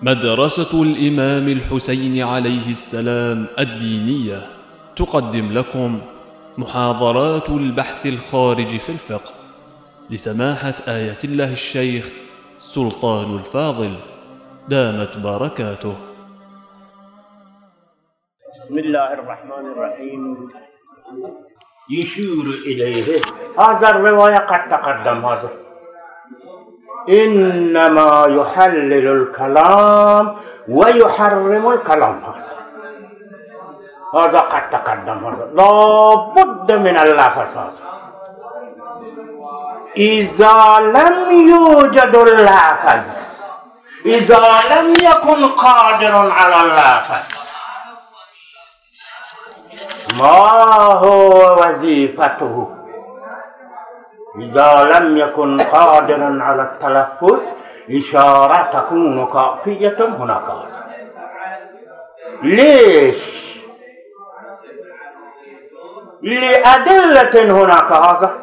مدرسة الإمام الحسين عليه السلام الدينية تقدم لكم محاضرات البحث الخارج في الفقه لسماحة آية الله الشيخ سلطان الفاضل دامت بركاته. بسم الله الرحمن الرحيم. يشير إليه هذا الرواية قد تقدم هذا إنما يحلل الكلام ويحرم الكلام هذا قد تقدم هذا لا بد من اللفظ هذا. إذا لم يوجد اللفظ، إذا لم يكن قادر على اللفظ، ما هو وظيفته؟ إذا لم يكن قادرا على التلفظ إشارة تكون كافية هناك. ليش؟ لأدلة هناك. هذا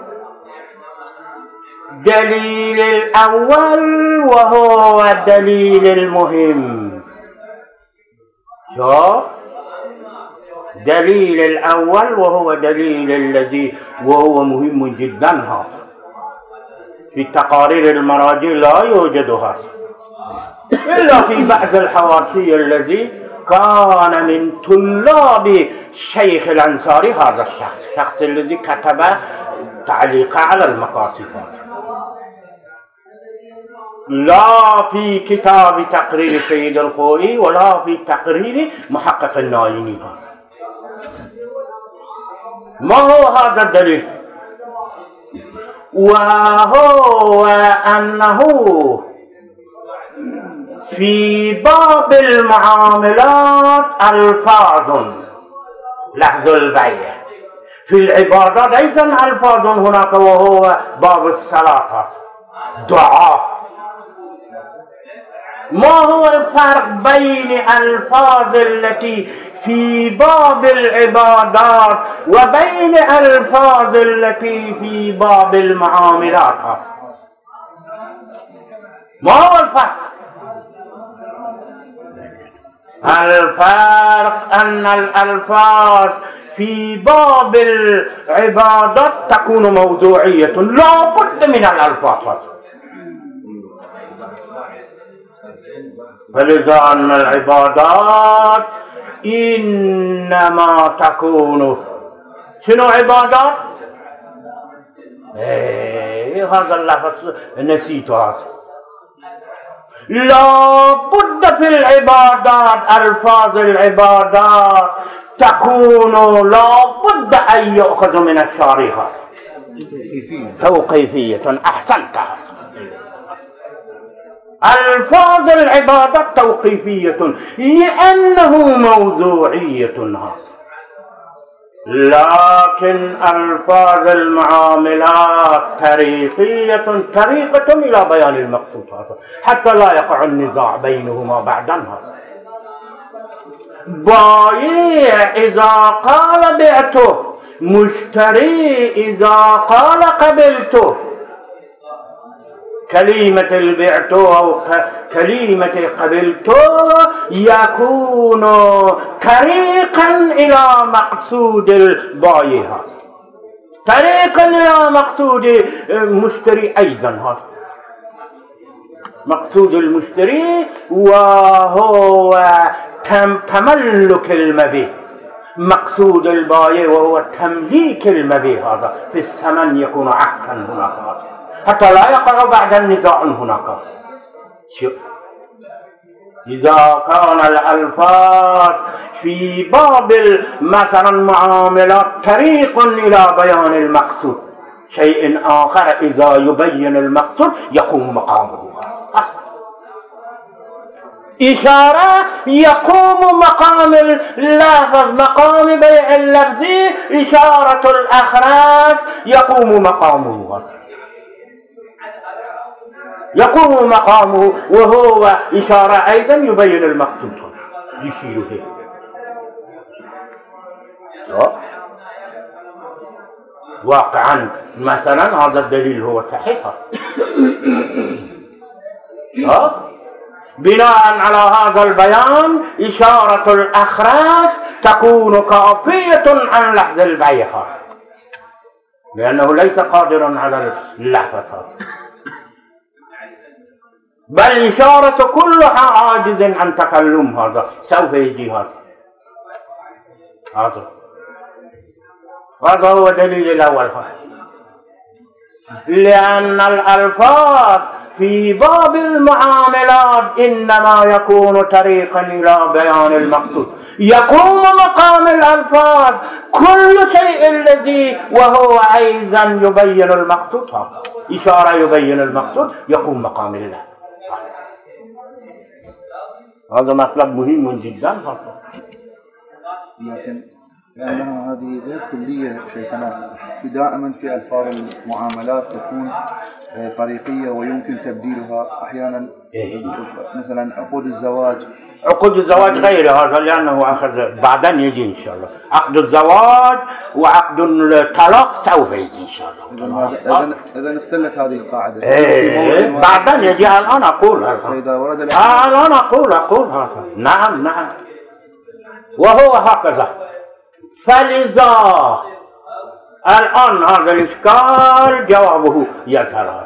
دليل الأول وهو الدليل المهم. شوف دليل الأول وهو دليل الذي وهو مهم جدا. هذا في تقارير المراجع لا يوجد هذا إلا في بعض الحواشي الذي كان من طلاب الشيخ الأنصاري. هذا الشخص الذي كتب تعليق على المقاصد لا في كتاب تقرير سيد الخوئي ولا في تقرير محقق النايني. ما هو هذا الدليل؟ وهو أنه في باب المعاملات ألفاظ لفظ البيع، في العبادات أيضا ألفاظ هناك وهو باب الصلاة دعاء. ما هو الفرق بين الألفاظ التي في باب العبادات وبين الألفاظ التي في باب المعاملات؟ ما هو الفرق؟ الفرق أن الألفاظ في باب العبادات تكون موضوعية، لا بد من الألفاظ. فلذا أن العبادات إنما تكون شنو عبادات؟ هذا اللفظ نسيت. هذا لا بد في العبادات ألفاظ العبادات تكون لا بد أن يؤخذ من الشارع توقيفية. أحسنت. ألفاظ العبادة توقيفية لأنه موضوعية. لكن ألفاظ المعاملات طريقة إلى بيان المقصود حتى لا يقع النزاع بينهما بعدا. بايع إذا قال بعته، مشتري إذا قال قبلته، كلمة البعت أو كلمة قبلت يكون طريقا إلى مقصود البائع، طريقا إلى مقصود المشتري أيضا. هذا مقصود المشتري وهو تملك المبيع، مقصود البائع وهو تمليك المبيع. هذا في الثمن يكون عكسا هناك حتى لا يقع بعد النزاع هناك. إذا كان الألفاظ في باب مثلا معاملات طريق إلى بيان المقصود، شيء آخر إذا يبين المقصود يقوم مقامه. إشارة يقوم مقام اللفظ، مقام بيع اللفظ إشارة الأخراس يقوم مقامه، يقوم مقامه وهو إشارة أيضا يبين المقصود يشير به. واقعا مثلا هذا الدليل هو صحيح. بناء على هذا البيان إشارة الأخرس تكون كافية عن لحظ البيع، لأنه ليس قادرا على اللحظ، بل إشارة كلها عاجز عن تكلم. هذا سوف يجي هذا هو الدليل الأول. لأن الألفاظ في باب المعاملات إنما يكون طريقا إلى بيان المقصود، يقوم مقام الألفاظ كل شيء الذي وهو أيضا يبين المقصود، إشارة يبين المقصود يقوم مقام الله. هذا مطلب مهم جدا. لكن لأنها هذه غير كلية شيخنا، دائما في ألفاظ المعاملات تكون طريقية ويمكن تبديلها أحيانا. مثلا عقود الزواج غير هذا، لأنه أخذ بعدين يجي إن شاء الله. عقد الزواج وعقد الطلاق سوف يجي إن شاء الله. إذا اختلت هذه القاعدة بعدين يجي. الآن أقول هذا. نعم وهو هكذا. فلذا الآن هذا الإشكال جوابه يظهر،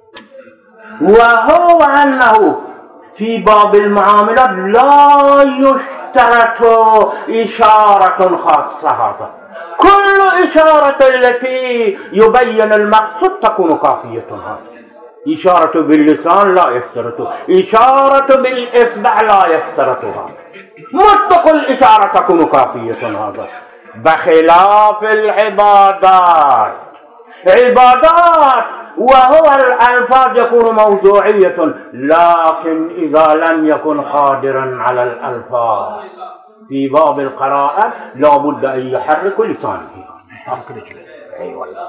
وهو أنه في باب المعاملات لا يشترط إشارة خاصة. هذا كل إشارة التي يبين المقصود تكون كافية. هذا إشارة باللسان لا يشترط، إشارة بالإصبع لا يشترط. هذا مطلق الإشارة تكون كافية. هذا بخلاف العبادات وهو الألفاظ يكون موضوعية، لكن إذا لم يكن قادرا على الألفاظ في باب القراءة لا بد أن يحرك لسانه. أي والله.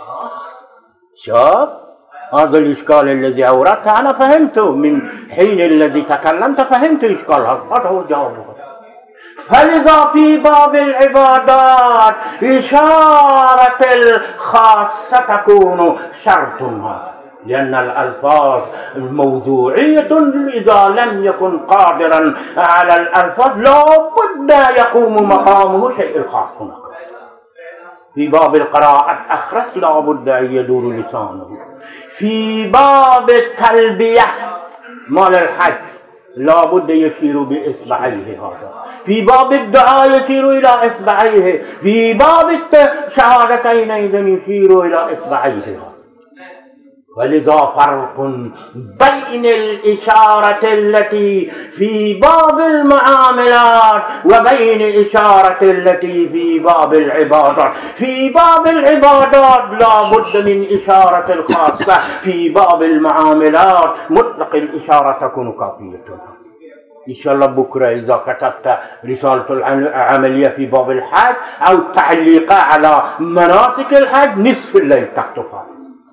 شوف هذا الإشكال الذي أوردته أنا فهمته من حين الذي تكلمت، فهمت إشكالها. هذا هو جوابه. فلذا في باب العبادات إشارة الخاصة تكون شرط، لأن الألفاظ موضوعية، إذا لم يكن قادرا على الألفاظ لا بد يقوم مقامه شيء الخاص. هناك في باب القراءة أخرس لا بد أن يدور لسانه. في باب التلبية مال الحج لا بد يشير بإصبعيه. هذا في باب الدعاء يشير إلى إصبعيه. في باب الشهادتين إذا يشير إلى إصبعيه. ولذا فرق بين الإشارة التي في باب المعاملات وبين إشارة التي في باب العبادات. في باب العبادات لا بد من إشارة الخاصة، في باب المعاملات مطلق الإشارة تكون كافية. إن شاء الله بكرة إذا كتبت رسالة العملية في باب الحج أو تعليقة على مناسك الحج نصف الليل تكتبها،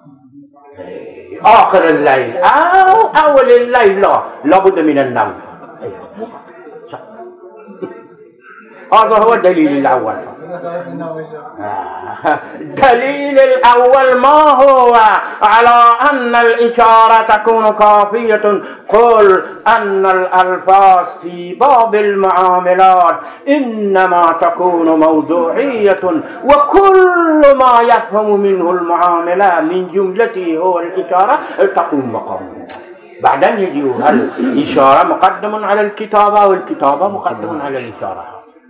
آخر الليل أو أول الليل لا بد من النوم. هذا هو الدليل الأول. الدليل الأول ما هو على أن الإشارة تكون كافية؟ قل أن الألفاظ في باب المعاملات إنما تكون موضوعية، وكل ما يفهم منه المعاملة من جملته هو الإشارة تقوم مقامه. بعدين يجي هل الإشارة مقدم على الكتابة والكتابة مقدم على الإشارة.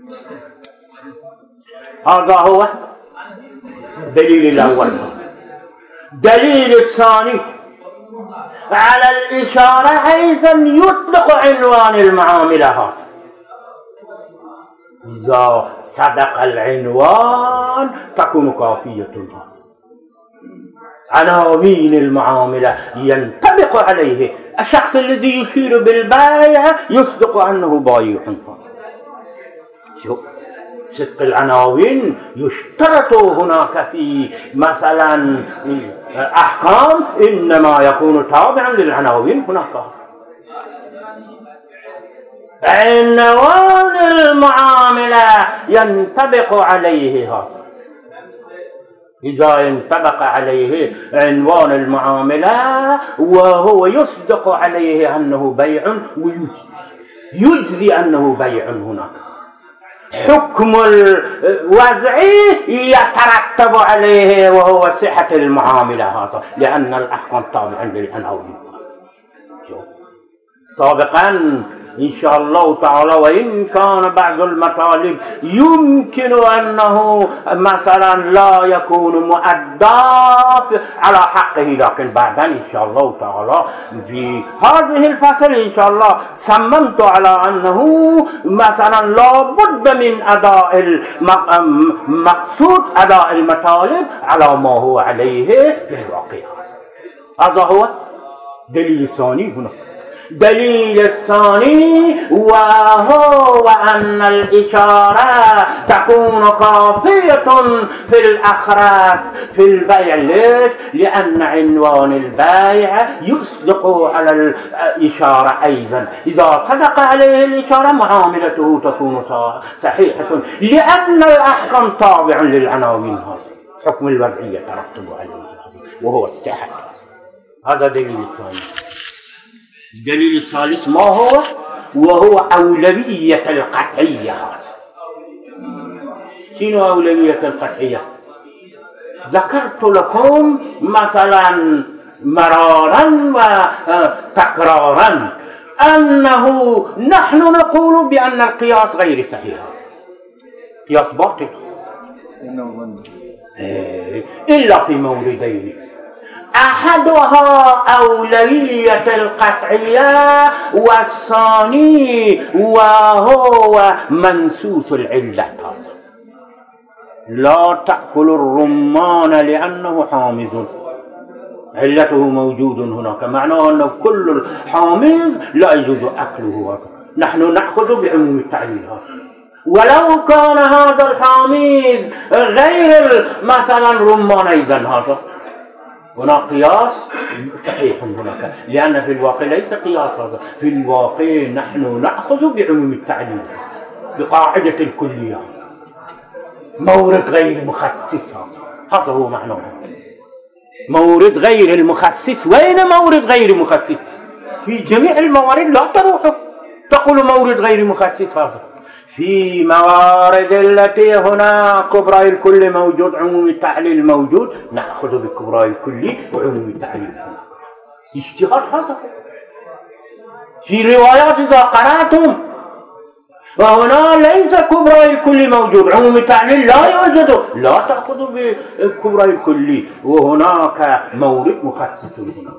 هذا هو الدليل الأول. دليل الثاني على الإشارة أيضا يطلق عنوان المعاملة. هذا إذا صدق العنوان تكون كافية. عناوين المعاملة ينطبق عليه الشخص الذي يشير بالبائع يصدق أنه بائع. صدق العناوين يشترط هناك في مثلا أحكام إنما يكون تابعا للعناوين. هناك عنوان المعاملة ينطبق عليه هذا. إذا انطبق عليه عنوان المعاملة وهو يصدق عليه أنه بيع ويجزي أنه بيع هناك. حكم الوزعي يترتب عليه وهو صحة المعاملة هذا، لأن الأحكام تابعة للعناوين. سابقا إن شاء الله تعالى، وإن كان بعض المطالب يمكن أنه مثلا لا يكون مؤدى على حقه، لكن بعدا إن شاء الله تعالى في هذه الفصل إن شاء الله صممت على أنه مثلا لا بد من أداء مقصود أداء المطالب على ما هو عليه في الواقع. هذا هو دليل الثاني هنا. دليل الثاني وهو أن الإشارة تكون كافية في الأخراس في البيع. ليش؟ لأن عنوان البيع يصدق على الإشارة أيضا. إذا صدق عليه الإشارة معاملته تكون صحيحة، لأن الأحكام تابع للعناوين. هذا حكم الوضعية ترتب عليه وهو الصحة. هذا دليل الثاني. الدليل الثالث ما هو؟ وهو أولوية القطعية. شنو أولوية القطعية؟ ذكرت لكم مثلا مرارا وتكرارا أنه نحن نقول بأن القياس غير صحيح، قياس باطل إلا في موردين. أحدها أولوية القطعية، والثاني وهو منسوس العلة. لا تأكل الرمان لأنه حامض، علته موجود هناك، معناه أن كل الحامض لا يجوز أكله. نحن نأخذ بعموم التعليل. ولو كان هذا الحامض غير مثلا رمان أيضا، هذا هنا قياس صحيح هناك، لأن في الواقع ليس قياس. هذا في الواقع نحن نأخذ بعموم التعليل بقاعدة الكلية، مورد غير مخصص. هذا هو معناه مورد غير المخصص. وين مورد غير مخصص؟ في جميع الموارد لا تروح تقول مورد غير مخصص. هذا في موارد التي هنا كبرى الكل موجود، عموم التعليل موجود، نأخذ بكبرى الكل وعموم التعليل. اجتهاد هذا. في روايات إذا قرأتم وهنا ليس كبرى الكل موجود، عموم التعليل لا يوجد، لا تأخذ بكبرى الكل، وهناك مورد مخصص هنا.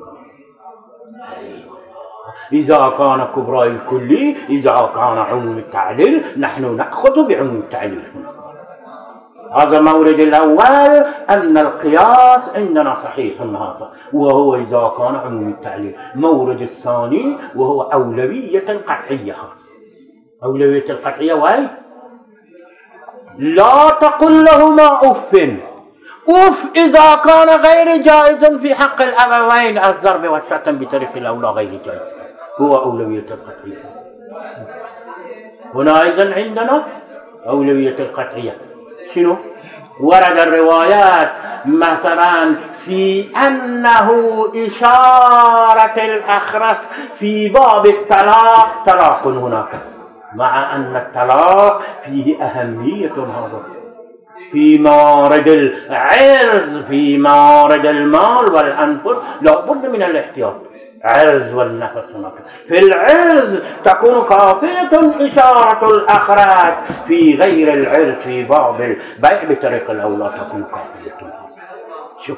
إذا كان كبرى الكلي، إذا كان عموم التعليل، نحن نأخذ بعموم التعليل هناك. هذا مورد الأول، أن القياس عندنا صحيح هذا، وهو إذا كان عموم التعليل. مورد الثاني وهو أولوية القطعية. أولوية القطعية وين؟ لا تقل لهما أف. أف إذا كان غير جائز في حق الأبوين، الضرب والشتم بطريق الأولى غير جائز، هو أولوية القطعية. هنا أيضا عندنا أولوية القطعية. شنو؟ ورد الروايات مثلا في أنه إشارة الأخرس في باب الطلاق طلاق هناك، مع أن الطلاق فيه أهمية. هذا في موارد العرض، في موارد المال والأنفس لا بد من الاحتياط. عرض والنفس هناك. في العرض تكون كافية إشارة الأخراس، في غير العرض في باب البيع بطريق الأولى تكون كافية. شوف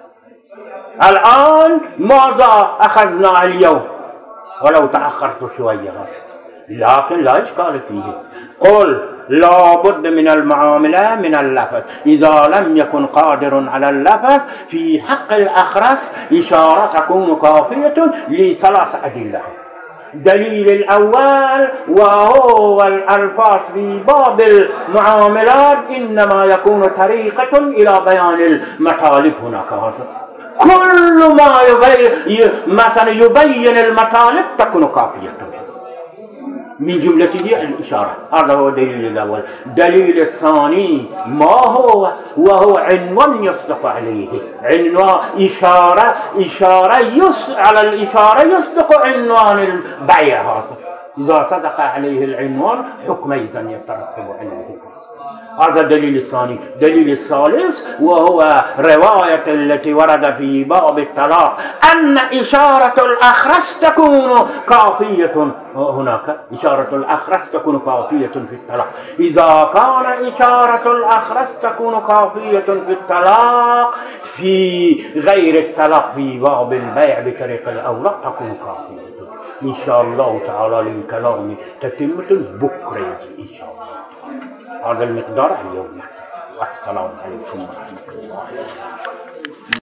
الآن ماذا أخذنا اليوم ولو تأخرت شوية، لكن لا إشكال فيه. قل لا بد من المعاملة من اللفظ، إذا لم يكن قادر على اللفظ في حق الأخرس إشارة تكون كافية لثلاث أدلة. دليل الأول وهو الألفاظ في باب المعاملات إنما يكون طريقة إلى بيان المطالب هناك. كل ما مثلا يبين المطالب تكون كافية. من جملته الإشارة. هذا هو الدليل الأول. الدليل الثاني ما هو؟ وهو عنوان يصدق عليه، عنوان إشارة على الإشارة يصدق عنوان البيع. هذا إذا صدق عليه العنوان حكم إذن يترتب عليه. هذا الدليل الثاني. الدليل الثالث وهو رواية التي ورد في باب الطلاق أن إشارة الأخرس تكون كافية. هناك إشارة الأخرس تكون كافية في الطلاق. إذا كان إشارة الأخرس تكون كافية في الطلاق في غير الطلاق في باب البيع بطريق الأوراق تكون كافية. إن شاء الله تعالى للكلام تتمة بكرة إن شاء الله. هذا المقدار اليوم. السلام عليكم ورحمة الله.